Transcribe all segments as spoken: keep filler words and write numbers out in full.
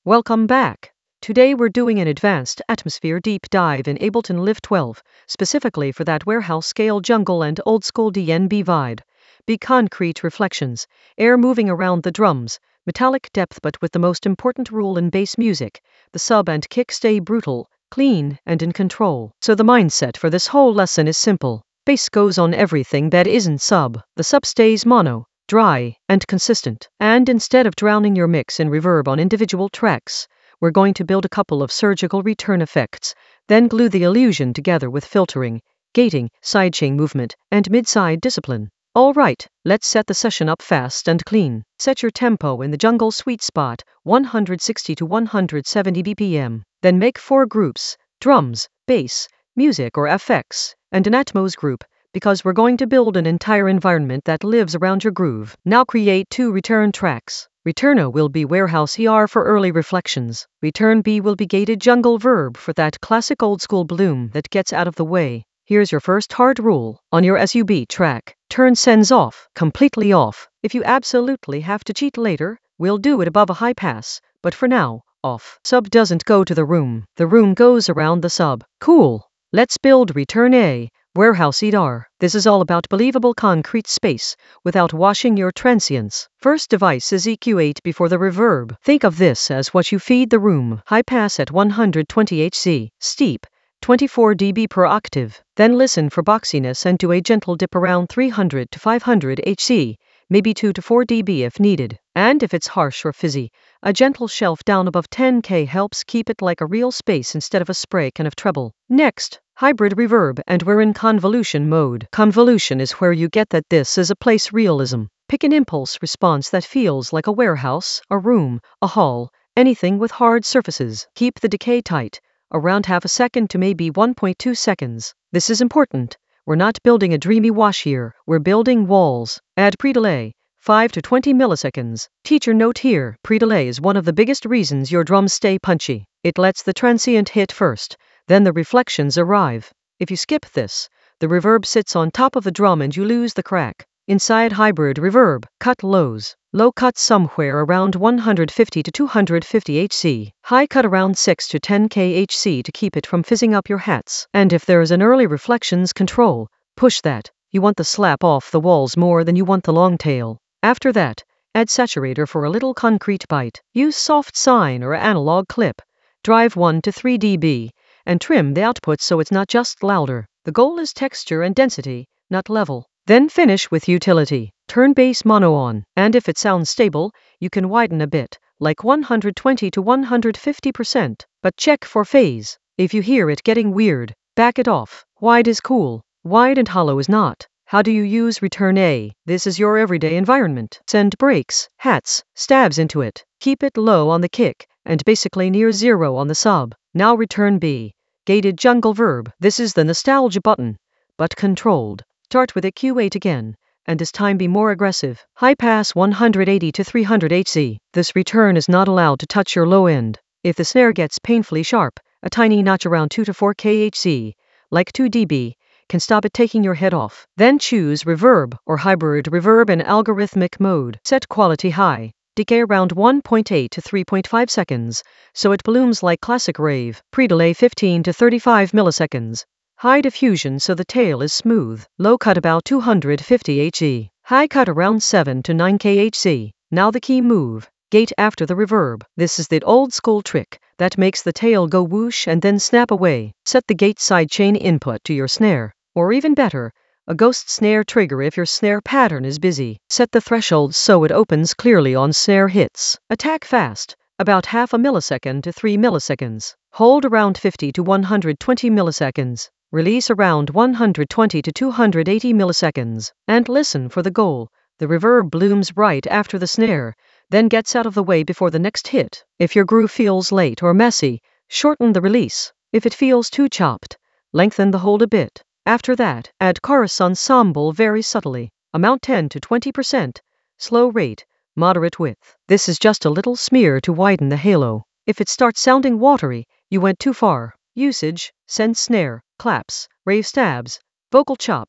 Welcome back. Today we're doing an advanced atmosphere deep dive in Ableton Live twelve, specifically for that warehouse scale jungle and old school D N B vibe. Big concrete reflections, air moving around the drums, metallic depth, but with the most important rule in bass music: the sub and kick stay brutal, clean, and in control. So the mindset for this whole lesson is simple. Bass goes on everything that isn't sub. The sub stays mono, dry, and consistent. And instead of drowning your mix in reverb on individual tracks, we're going to build a couple of surgical return effects, then glue the illusion together with filtering, gating, sidechain movement, and mid-side discipline. Alright, let's set the session up fast and clean. Set your tempo in the jungle sweet spot, one hundred sixty to one hundred seventy B P M. Then make four groups: drums, bass, music or F X, and an Atmos group, because we're going to build an entire environment that lives around your groove. Now create two return tracks. Return A will be warehouse E R for early reflections. Return B will be gated jungle verb for that classic old school bloom that gets out of the way. Here's your first hard rule. On your sub track, turn sends off, completely off. If you absolutely have to cheat later, we'll do it above a high pass, but for now, off. Sub doesn't go to the room. The room goes around the sub. Cool. Let's build Return A, warehouse E R. This is all about believable concrete space, without washing your transients. First device is E Q eight before the reverb. Think of this as what you feed the room. High pass at one hundred twenty hertz, steep, twenty-four decibels per octave. Then listen for boxiness and do a gentle dip around three hundred to five hundred hertz, maybe two to four decibels if needed. And if it's harsh or fizzy, a gentle shelf down above ten K helps keep it like a real space instead of a spray can of treble. Next, hybrid reverb, and we're in convolution mode. Convolution is where you get that this is a place realism. Pick an impulse response that feels like a warehouse, a room, a hall, anything with hard surfaces. Keep the decay tight, around half a second to maybe one point two seconds. This is important. We're not building a dreamy wash here, we're building walls. Add pre-delay, five to twenty milliseconds. Teacher note here, pre-delay is one of the biggest reasons your drums stay punchy. It lets the transient hit first, then the reflections arrive. If you skip this, the reverb sits on top of the drum and you lose the crack. Inside hybrid reverb, cut lows. Low cut somewhere around one hundred fifty to two hundred fifty hertz. High cut around six to ten K hertz to keep it from fizzing up your hats. And if there is an early reflections control, push that. You want the slap off the walls more than you want the long tail. After that, add saturator for a little concrete bite. Use soft sine or analog clip. Drive one to three decibels. And trim the output so it's not just louder. The goal is texture and density, not level. Then finish with utility. Turn bass mono on, and if it sounds stable, you can widen a bit, like one hundred twenty to one hundred fifty percent. But check for phase. If you hear it getting weird, back it off. Wide is cool, wide and hollow is not. How do you use Return A? This is your everyday environment. Send breaks, hats, stabs into it. Keep it low on the kick, and basically near zero on the sub. Now Return B, gated jungle verb. This is the nostalgia button, but controlled. Start with a Q eight again, and this time be more aggressive. High pass one hundred eighty to three hundred hertz. This return is not allowed to touch your low end. If the snare gets painfully sharp, a tiny notch around two to four K hertz, like two decibels, can stop it taking your head off. Then choose reverb or hybrid reverb in algorithmic mode. Set quality high. Decay around one point eight to three point five seconds, so it blooms like classic rave. Pre-delay fifteen to thirty-five milliseconds. High diffusion so the tail is smooth. Low cut about two hundred fifty hertz. High cut around seven to nine K hertz. Now the key move. Gate after the reverb. This is the old school trick that makes the tail go whoosh and then snap away. Set the gate sidechain input to your snare, or even better, a ghost snare trigger if your snare pattern is busy. Set the threshold so it opens clearly on snare hits. Attack fast, about half a millisecond to three milliseconds. Hold around fifty to one hundred twenty milliseconds. Release around one hundred twenty to two hundred eighty milliseconds. And listen for the goal. The reverb blooms right after the snare, then gets out of the way before the next hit. If your groove feels late or messy, shorten the release. If it feels too chopped, lengthen the hold a bit. After that, add chorus ensemble very subtly. Amount ten to twenty percent. Slow rate, moderate width. This is just a little smear to widen the halo. If it starts sounding watery, you went too far. Usage: send snare, claps, rave stabs, vocal chops.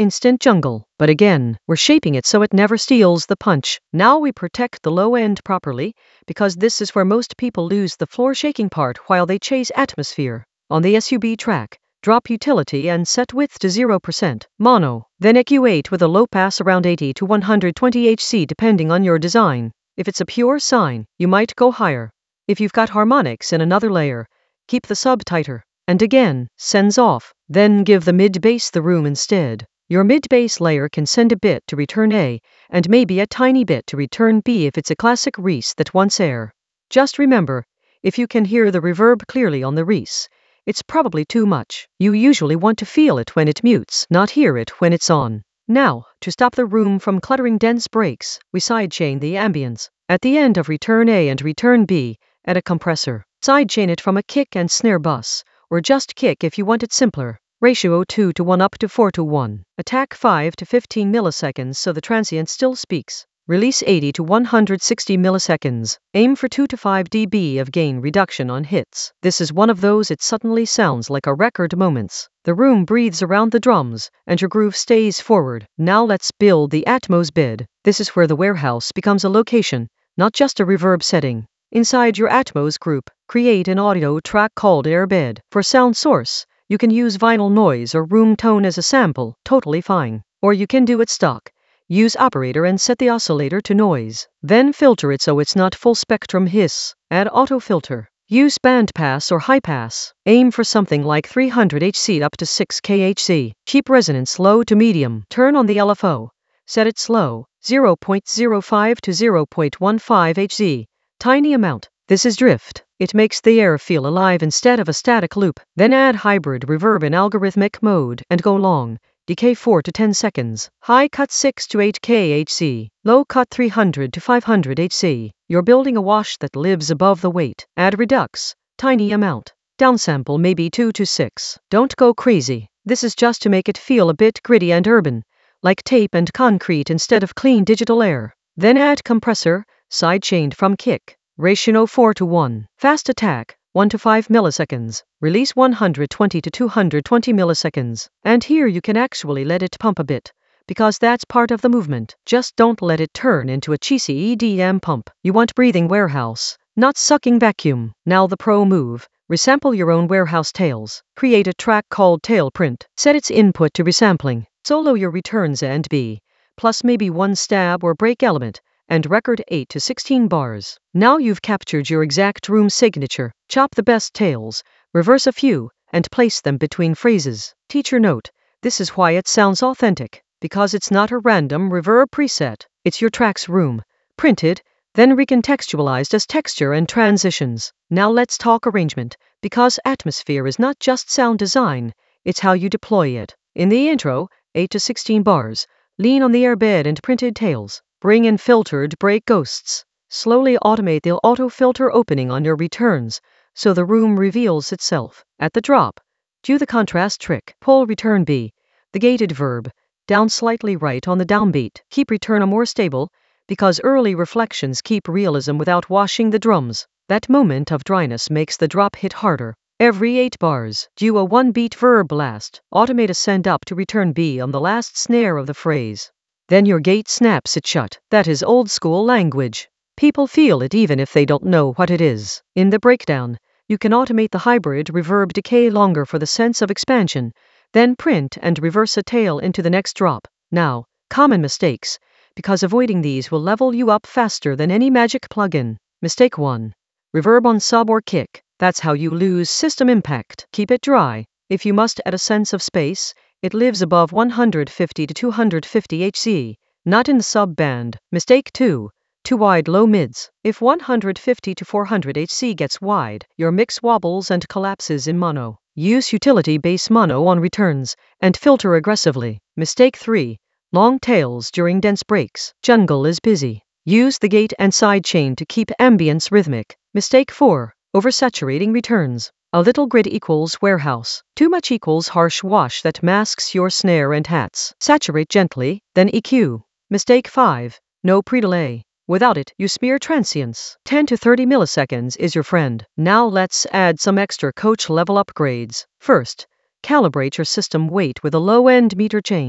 instant jungle. But again, we're shaping it so it never steals the punch. Now we protect the low end properly, because this is where most people lose the floor shaking part while they chase atmosphere. On the S U B track, drop utility and set width to zero percent, mono, then E Q eight with a low pass around eighty to one hundred twenty hertz depending on your design. If it's a pure sine, you might go higher. If you've got harmonics in another layer, keep the sub tighter. And again, sends off, then give the mid bass the room instead. Your mid bass layer can send a bit to return A, and maybe a tiny bit to return B if it's a classic Reese that wants air. Just remember, if you can hear the reverb clearly on the Reese, it's probably too much. You usually want to feel it when it mutes, not hear it when it's on. Now, to stop the room from cluttering dense breaks, we sidechain the ambience. At the end of return A and return B, add a compressor. Sidechain it from a kick and snare bus, or just kick if you want it simpler. Ratio two to one up to four to one. Attack five to fifteen milliseconds so the transient still speaks. Release eighty to one hundred sixty milliseconds. Aim for two to five decibels of gain reduction on hits. This is one of those it suddenly sounds like a record moments. The room breathes around the drums, and your groove stays forward. Now let's build the Atmos bed. This is where the warehouse becomes a location, not just a reverb setting. Inside your Atmos group, create an audio track called Airbed. For sound source, you can use vinyl noise or room tone as a sample, totally fine. Or you can do it stock. Use operator and set the oscillator to noise. Then filter it so it's not full spectrum hiss. Add auto filter. Use bandpass or high pass. Aim for something like three hundred hertz up to six kilohertz. Keep resonance low to medium. Turn on the L F O. Set it slow, zero point zero five to zero point one five hertz. Tiny amount. This is drift. It makes the air feel alive instead of a static loop. Then add hybrid reverb in algorithmic mode and go long. Decay four to ten seconds. High cut six to eight kilohertz. Low cut three hundred to five hundred hertz. You're building a wash that lives above the weight. Add redux. Tiny amount. Downsample maybe two to six. Don't go crazy. This is just to make it feel a bit gritty and urban, like tape and concrete instead of clean digital air. Then add compressor, sidechained from kick. Ratio four to one. Fast attack, one to five milliseconds. Release one hundred twenty to two hundred twenty milliseconds. And here you can actually let it pump a bit, because that's part of the movement. Just don't let it turn into a cheesy E D M pump. You want breathing warehouse, not sucking vacuum. Now the pro move. Resample your own warehouse tails. Create a track called tail print. Set its input to resampling. Solo your returns A and B, plus maybe one stab or break element, and record eight to sixteen bars. Now you've captured your exact room signature. Chop the best tails, reverse a few, and place them between phrases. Teacher note, this is why it sounds authentic, because it's not a random reverb preset. It's your track's room, printed, then recontextualized as texture and transitions. Now let's talk arrangement, because atmosphere is not just sound design, it's how you deploy it. In the intro, eight to sixteen bars, lean on the airbed and printed tails. Bring in filtered break ghosts. Slowly automate the auto filter opening on your returns, so the room reveals itself. At the drop, do the contrast trick. Pull return B, the gated verb, down slightly right on the downbeat. Keep return A more stable, because early reflections keep realism without washing the drums. That moment of dryness makes the drop hit harder. Every eight bars, do a one beat verb blast. Automate a send up to return B on the last snare of the phrase. Then your gate snaps it shut. That is old school language. People feel it even if they don't know what it is. In the breakdown, you can automate the hybrid reverb decay longer for the sense of expansion, then print and reverse a tail into the next drop. Now, common mistakes, because avoiding these will level you up faster than any magic plugin. Mistake one. Reverb on sub or kick. That's how you lose system impact. Keep it dry. If you must add a sense of space, it lives above one hundred fifty to two hundred fifty hertz, not in the sub band. Mistake two. Too wide low mids. If one hundred fifty to four hundred hertz gets wide, your mix wobbles and collapses in mono. Use utility bass mono on returns, and filter aggressively. Mistake three. Long tails during dense breaks. Jungle is busy. Use the gate and sidechain to keep ambience rhythmic. Mistake four. Oversaturating returns. A little grid equals warehouse. Too much equals harsh wash that masks your snare and hats. Saturate gently, then E Q. Mistake five. No pre-delay. Without it, you smear transients. ten to thirty milliseconds is your friend. Now let's add some extra coach level upgrades. First, calibrate your system weight with a low-end meter chain.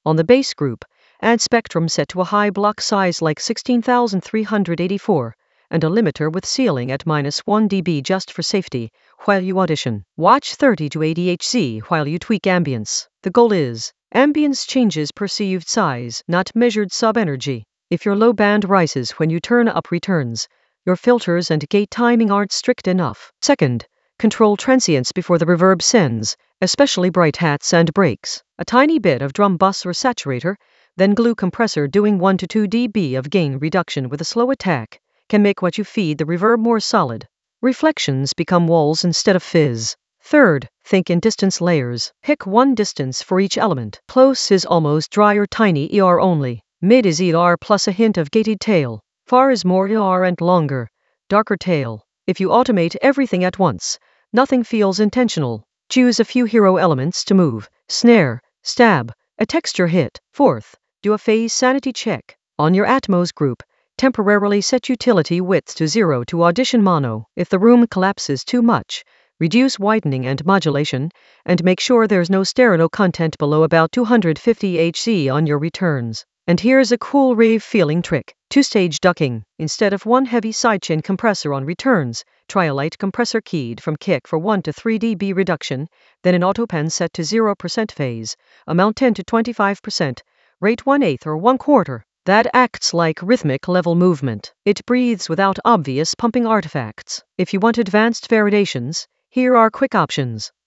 On the base group, add spectrum set to a high block size like sixteen thousand three hundred eighty-four, and a limiter with ceiling at minus one decibel just for safety, while you audition. Watch thirty to eighty hertz while you tweak ambience. The goal is, ambience changes perceived size, not measured sub-energy. If your low band rises when you turn up returns, your filters and gate timing aren't strict enough. Second, control transients before the reverb sends, especially bright hats and breaks. A tiny bit of drum bus or saturator, then glue compressor doing one to two decibels of gain reduction with a slow attack, can make what you feed the reverb more solid. Reflections become walls instead of fizz. Third, think in distance layers. Pick one distance for each element. Close is almost dry or tiny E R only. Mid is E R plus a hint of gated tail. Far is more E R and longer, darker tail. If you automate everything at once, nothing feels intentional. Choose a few hero elements to move, snare, stab, a texture hit. Fourth, do a phase sanity check. On your Atmos group, temporarily set utility width to zero to audition mono. If the room collapses too much, reduce widening and modulation, and make sure there's no stereo content below about two hundred fifty hertz on your returns. And here's a cool rave feeling trick. Two-stage ducking. Instead of one heavy sidechain compressor on returns, try a light compressor keyed from kick for one to three decibel reduction, then an autopan set to zero percent phase, amount ten to twenty-five percent, rate one eighth or one quarter. That acts like rhythmic level movement. It breathes without obvious pumping artifacts. If you want advanced variations, here are quick options.